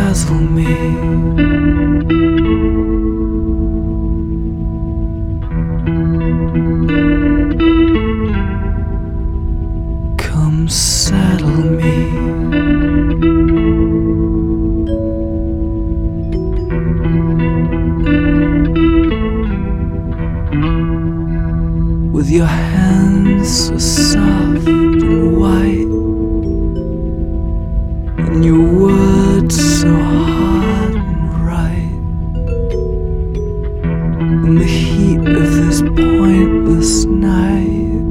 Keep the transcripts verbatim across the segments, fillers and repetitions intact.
dazzle me. Come settle me. With your hands so soft and white, and your words so hard and right, in the heat of this pointless night,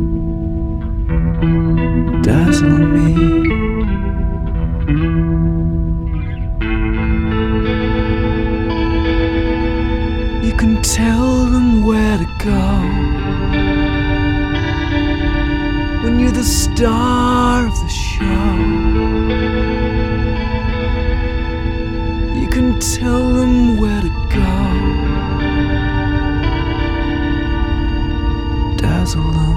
dazzle me. You can tell them where to go when you're the star of the show. You can tell them where to go, dazzle them.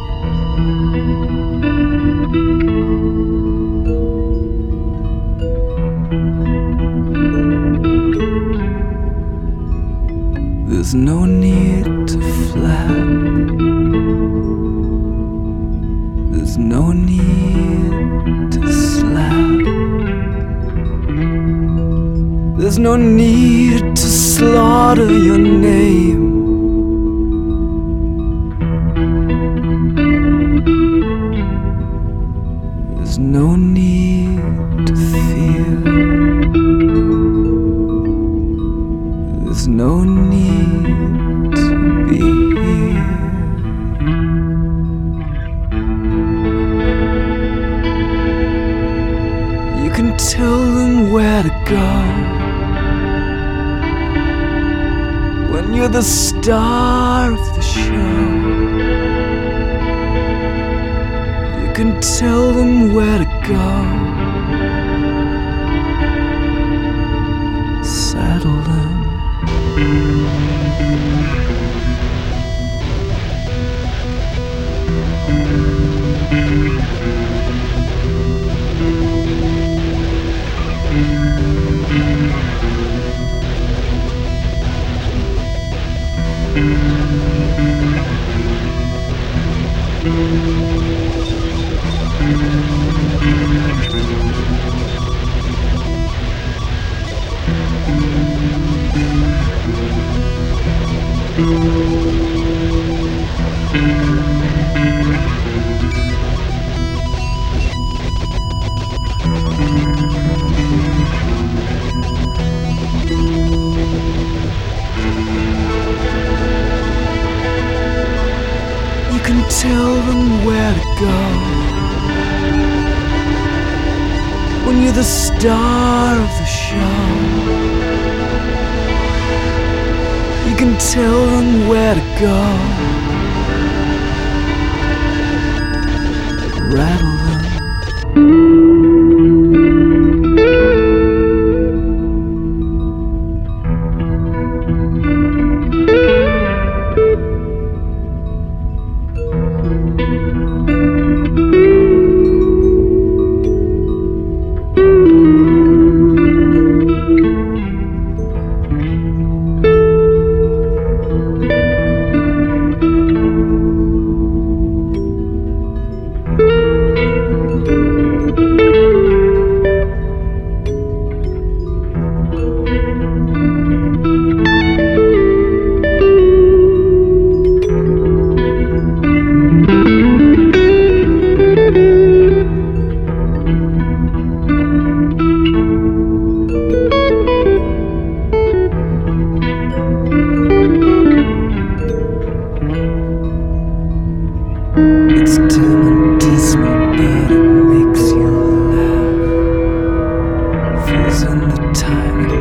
There's no need to flap. There's no need to slap. There's no need to slaughter your name. There's no need to fear. There's no need to be here. You can tell them where to go when you're the star of the show. You can tell them where to go, saddle them. You can tell them where to go when you're the star of the show. You can tell them where to go, rattle them. It's dim and dismal, but it makes you laugh. Feels in the tiny